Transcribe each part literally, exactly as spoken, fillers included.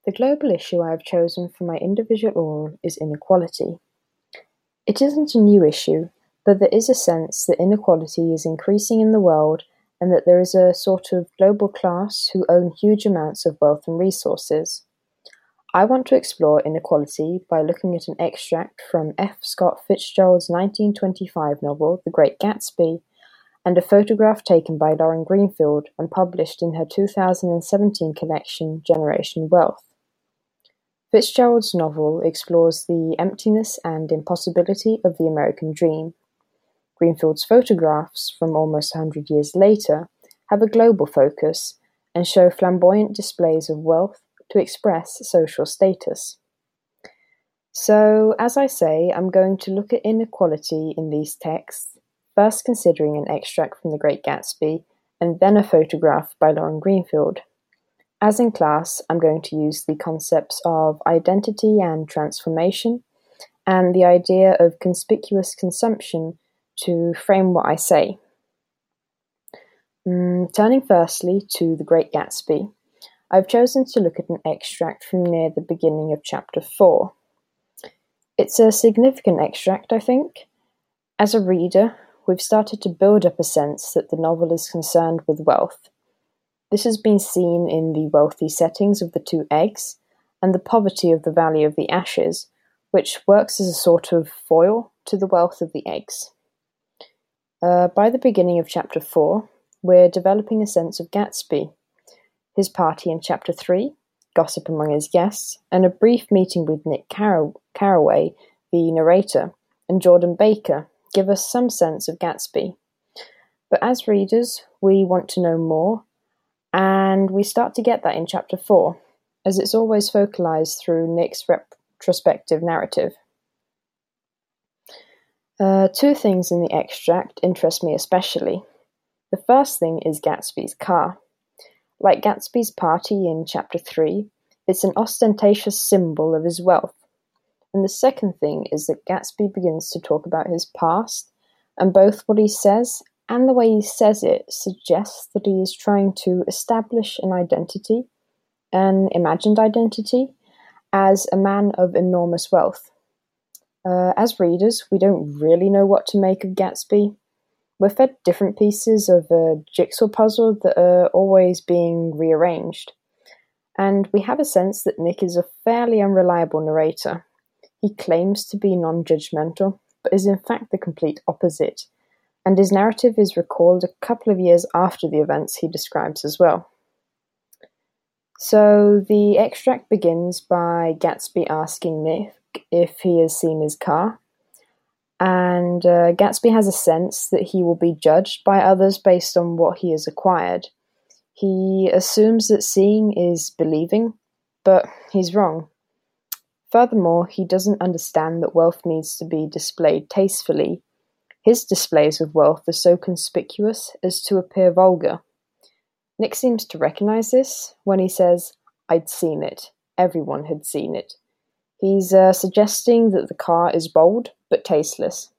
The global issue I have chosen for my individual oral is inequality. It isn't a new issue, but there is a sense that inequality is increasing in the world and that there is a sort of global class who own huge amounts of wealth and resources. I want to explore inequality by looking at an extract from F. Scott Fitzgerald's nineteen twenty-five novel, The Great Gatsby, and a photograph taken by Lauren Greenfield and published in her two thousand seventeen collection, Generation Wealth. Fitzgerald's novel explores the emptiness and impossibility of the American dream. Greenfield's photographs, from almost one hundred years later, have a global focus and show flamboyant displays of wealth to express social status. So, as I say, I'm going to look at inequality in these texts, first considering an extract from The Great Gatsby, and then a photograph by Lauren Greenfield. As in class, I'm going to use the concepts of identity and transformation, and the idea of conspicuous consumption to frame what I say. Mm, turning firstly to The Great Gatsby, I've chosen to look at an extract from near the beginning of chapter four. It's a significant extract, I think. As a reader, we've started to build up a sense that the novel is concerned with wealth. This has been seen in the wealthy settings of the two eggs and the poverty of the Valley of the Ashes, which works as a sort of foil to the wealth of the eggs. Uh, by the beginning of chapter four, we're developing a sense of Gatsby, his party in chapter three, gossip among his guests, and a brief meeting with Nick Carrow- Carraway, the narrator, and Jordan Baker give us some sense of Gatsby. But as readers, we want to know more, and we start to get that in chapter four, as it's always focalized through Nick's retrospective narrative. Uh, two things in the extract interest me especially. The first thing is Gatsby's car. Like Gatsby's party in chapter three, it's an ostentatious symbol of his wealth. And the second thing is that Gatsby begins to talk about his past, and both what he says and the way he says it suggests that he is trying to establish an identity, an imagined identity, as a man of enormous wealth. Uh, as readers, we don't really know what to make of Gatsby. We're fed different pieces of a jigsaw puzzle that are always being rearranged. And we have a sense that Nick is a fairly unreliable narrator. He claims to be non-judgmental, but is in fact the complete opposite. And his narrative is recalled a couple of years after the events he describes as well. So the extract begins by Gatsby asking Nick if he has seen his car. And uh, Gatsby has a sense that he will be judged by others based on what he has acquired. He assumes that seeing is believing, but he's wrong. Furthermore, he doesn't understand that wealth needs to be displayed tastefully. His displays of wealth are so conspicuous as to appear vulgar. Nick seems to recognize this when he says, "I'd seen it. Everyone had seen it." He's uh, suggesting that the car is bold, but tasteless.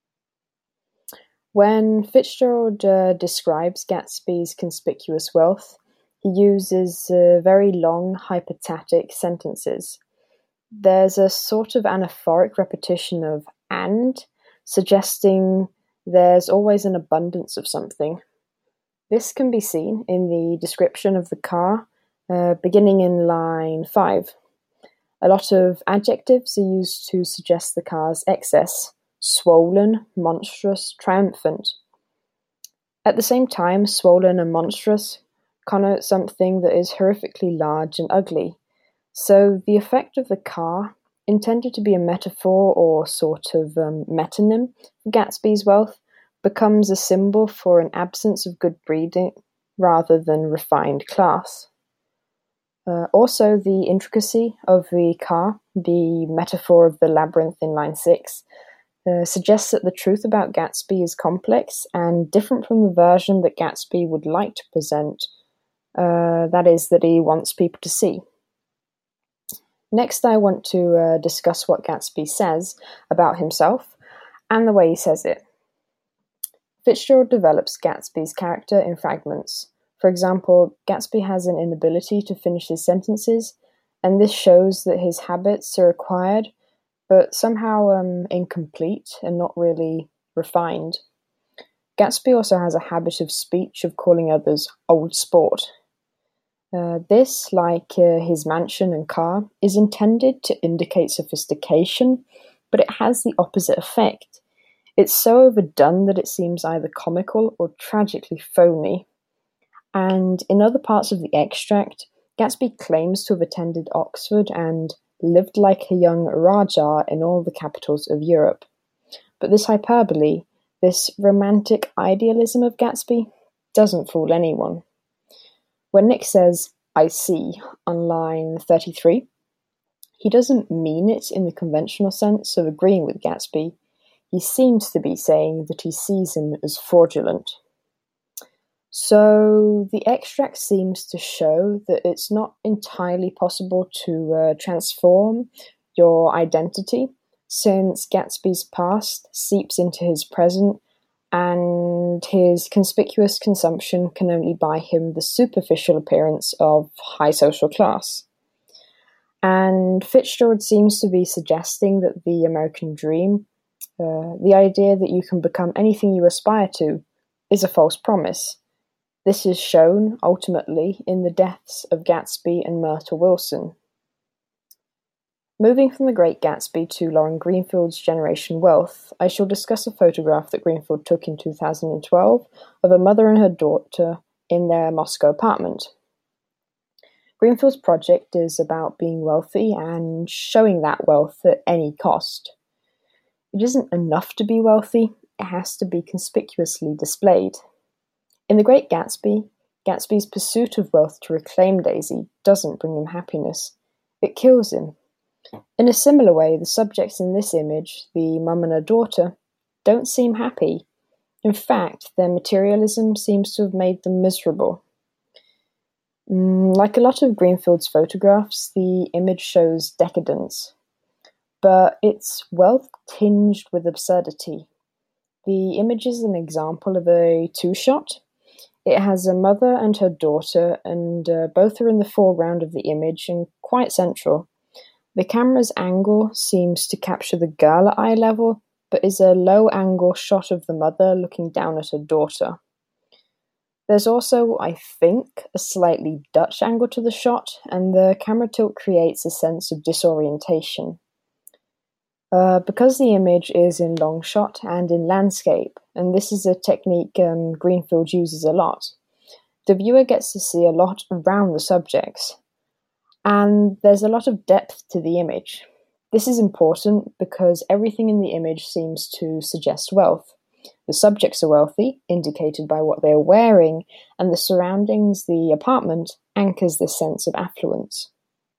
When Fitzgerald uh, describes Gatsby's conspicuous wealth, he uses uh, very long hypostatic sentences. There's a sort of anaphoric repetition of "and," suggesting there's always an abundance of something. This can be seen in the description of the car, uh, beginning in line five. A lot of adjectives are used to suggest the car's excess: swollen, monstrous, triumphant. At the same time, swollen and monstrous connote something that is horrifically large and ugly. So the effect of the car, intended to be a metaphor or sort of um, metonym for Gatsby's wealth, becomes a symbol for an absence of good breeding rather than refined class. Uh, also, the intricacy of the car, the metaphor of the labyrinth in line six, uh, suggests that the truth about Gatsby is complex and different from the version that Gatsby would like to present, uh, that is, that he wants people to see. Next, I want to uh, discuss what Gatsby says about himself and the way he says it. Fitzgerald develops Gatsby's character in fragments. For example, Gatsby has an inability to finish his sentences, and this shows that his habits are acquired, but somehow um, incomplete and not really refined. Gatsby also has a habit of speech of calling others old sport. Uh, this, like uh, his mansion and car, is intended to indicate sophistication, but it has the opposite effect. It's so overdone that it seems either comical or tragically phony. And in other parts of the extract, Gatsby claims to have attended Oxford and lived like a young Rajah in all the capitals of Europe. But this hyperbole, this romantic idealism of Gatsby, doesn't fool anyone. When Nick says, "I see," on line thirty-three, he doesn't mean it in the conventional sense of agreeing with Gatsby. He seems to be saying that he sees him as fraudulent. So the extract seems to show that it's not entirely possible to uh, transform your identity, since Gatsby's past seeps into his present, and his conspicuous consumption can only buy him the superficial appearance of high social class. And Fitzgerald seems to be suggesting that the American dream, uh, the idea that you can become anything you aspire to, is a false promise. This is shown, ultimately, in the deaths of Gatsby and Myrtle Wilson. Moving from The Great Gatsby to Lauren Greenfield's Generation Wealth, I shall discuss a photograph that Greenfield took in two thousand twelve of a mother and her daughter in their Moscow apartment. Greenfield's project is about being wealthy and showing that wealth at any cost. It isn't enough to be wealthy, it has to be conspicuously displayed. In The Great Gatsby, Gatsby's pursuit of wealth to reclaim Daisy doesn't bring him happiness, it kills him. In a similar way, the subjects in this image, the mum and her daughter, don't seem happy. In fact, their materialism seems to have made them miserable. Mm, like a lot of Greenfield's photographs, the image shows decadence, but it's wealth tinged with absurdity. The image is an example of a two-shot. It has a mother and her daughter, and uh, both are in the foreground of the image and quite central. The camera's angle seems to capture the girl at eye level, but is a low-angle shot of the mother looking down at her daughter. There's also, I think, a slightly Dutch angle to the shot, and the camera tilt creates a sense of disorientation. Uh, because the image is in long shot and in landscape, and this is a technique um, Greenfield uses a lot, the viewer gets to see a lot around the subjects, and there's a lot of depth to the image. This is important because everything in the image seems to suggest wealth. The subjects are wealthy, indicated by what they're wearing, and the surroundings, the apartment, anchors this sense of affluence.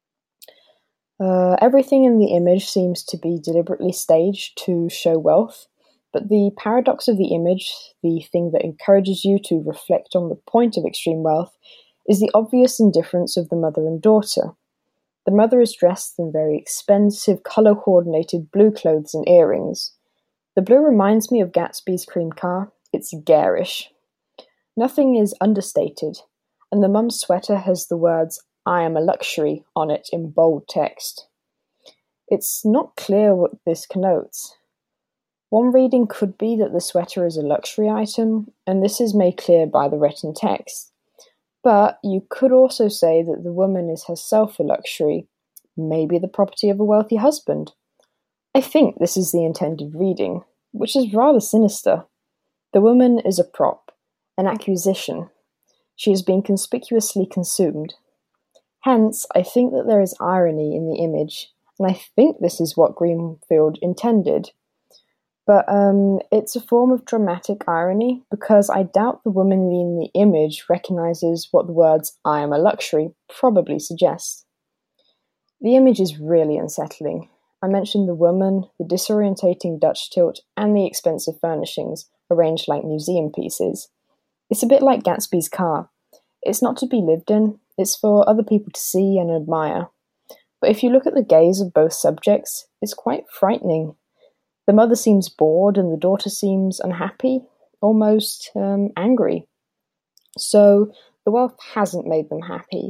Uh, everything in the image seems to be deliberately staged to show wealth, but the paradox of the image, the thing that encourages you to reflect on the point of extreme wealth, is the obvious indifference of the mother and daughter. The mother is dressed in very expensive, colour-coordinated blue clothes and earrings. The blue reminds me of Gatsby's cream car. It's garish. Nothing is understated, and the mum's sweater has the words "I am a luxury" on it in bold text. It's not clear what this connotes. One reading could be that the sweater is a luxury item, and this is made clear by the written text. But you could also say that the woman is herself a luxury, maybe the property of a wealthy husband. I think this is the intended reading, which is rather sinister. The woman is a prop, an acquisition. She has been conspicuously consumed. Hence, I think that there is irony in the image, and I think this is what Greenfield intended. But um, it's a form of dramatic irony, because I doubt the woman in the image recognizes what the words "I am a luxury" probably suggest. The image is really unsettling. I mentioned the woman, the disorientating Dutch tilt, and the expensive furnishings, arranged like museum pieces. It's a bit like Gatsby's car. It's not to be lived in, it's for other people to see and admire. But if you look at the gaze of both subjects, it's quite frightening. The mother seems bored and the daughter seems unhappy, almost um, angry. So the wealth hasn't made them happy,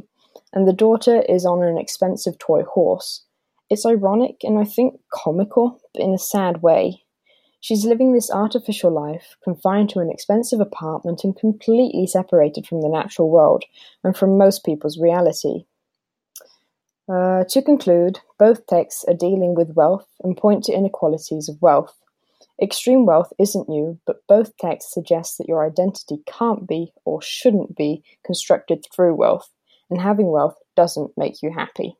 and the daughter is on an expensive toy horse. It's ironic and I think comical, but in a sad way. She's living this artificial life, confined to an expensive apartment and completely separated from the natural world and from most people's reality. Uh, to conclude, both texts are dealing with wealth and point to inequalities of wealth. Extreme wealth isn't new, but both texts suggest that your identity can't be or shouldn't be constructed through wealth, and having wealth doesn't make you happy.